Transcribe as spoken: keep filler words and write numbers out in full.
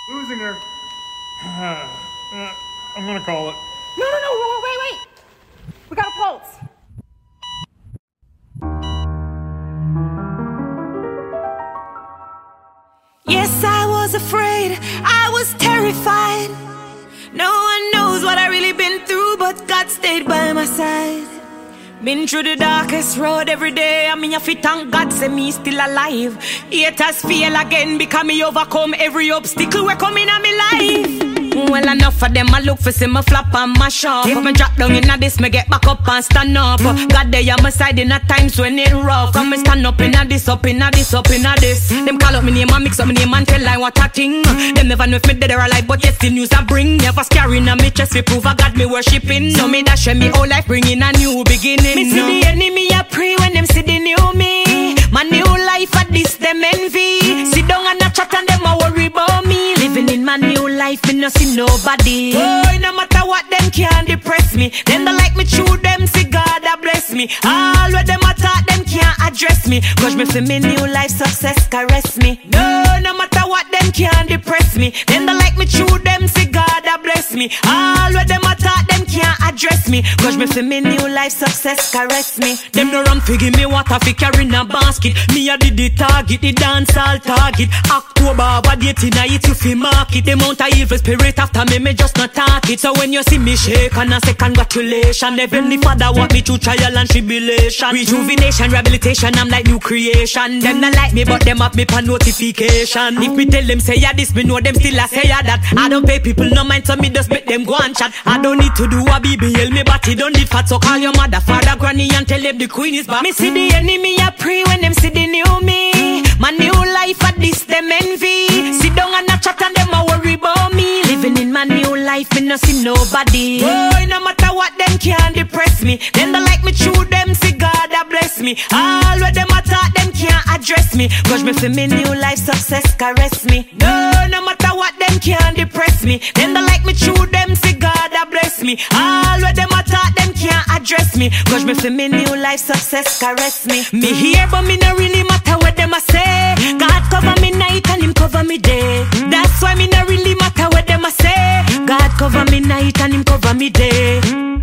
Losing her. Uh, I'm gonna call it. No, no, no, wait, wait. We got a pulse. Yes, I was afraid, I was terrified. No one knows what I really been through, but God stayed by my side. Been through the darkest road every day. I mean, if you thank God, say me still alive. Haters fail again because me overcome every obstacle we coming on me life. Well, enough of them, I look for see me flop and mash up. If me drop down in this, me get back up and stand up. God, they on my side in a times when it rough. Come me stand up in a this, up in a this, up in a this. Them call up me name and mix up me name and tell I what a thing. Them never know if me dead or alive, but yes, the news I bring. Never scaring on me chest, we prove I got me worshipping. So me dash me whole life, bringing a new beginning. Me see the enemy, I pray when them see the new me. My new life at this, them envy. Sit down and a chat and them a worry about me. Living in my new life, me no see nobody. Oh, no matter what, them can't depress me. Them don't like me, true, them see God a bless me. All where them attack, them can't address me. Cause me feel me new life success caress me. No, no matter what, them can't depress me. Them don't like me, true, them see God a bless me. All where them attack, them can't address me. Cause me feel me new life success caress me. Them no run fi give me water fi carry in a basket. Me a did the target, the dance all target. October, what date in a it you fi market. The mount a evil spirit after me, me just not talk it. So when you see me shake and I say congratulations, Heavenly Father walk me through trial and tribulation. Rejuvenation, rehabilitation, I'm like new creation. Them not like me but them have me for notification. If me tell them say ya this, me know them still a say ya that. I don't pay people no mind, so me just make them go and chat. I don't need to do a B B L, me body don't need fat. So call your mother, father, granny and tell them the queen is back. Me see the enemy I pray when them see the new me. My new life at this them envy. Sit down and a chat and them a worry about me. Living in my new life, me no see nobody. Oh, no matter what, them can't depress me. Them don't like me, true, them see God a bless me. All where them attack, them can't address me. Cause me feel me new life success caress me. No, no matter what, them can't depress me. Them don't like me, true, them see God a bless me. All where them attack, them can't address me. Cause me feel me new life success caress me. Me here but me no really matter what them a say. God cover me night and him cover me day. That's why me no really matter what them a say. God cover me night and him cover me day.